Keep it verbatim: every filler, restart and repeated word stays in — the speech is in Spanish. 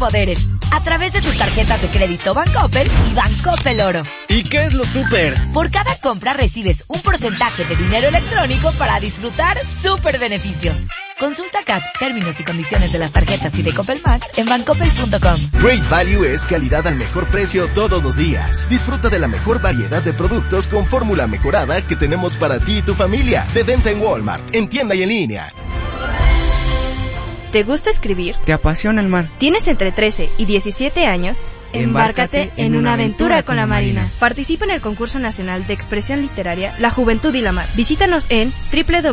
superpoderes a través de tus tarjetas de crédito Bancoppel y Bancoppel Oro. ¿Y qué es lo super? Por cada compra recibes un porcentaje de dinero electrónico para disfrutar super beneficios. Consulta C A T, términos y condiciones de las tarjetas y de Coppel Max en bancoppel punto com. Great Value es calidad al mejor precio todos los días. Disfruta de la mejor variedad de productos con fórmula mejorada que tenemos para ti y tu familia. De venta en Walmart, en tienda y en línea. ¿Te gusta escribir? ¿Te apasiona el mar? ¿Tienes entre trece y diecisiete años? Embárcate en una aventura con la Marina. Participa en el concurso nacional de expresión literaria La Juventud y la Mar. Visítanos en doble u doble u doble u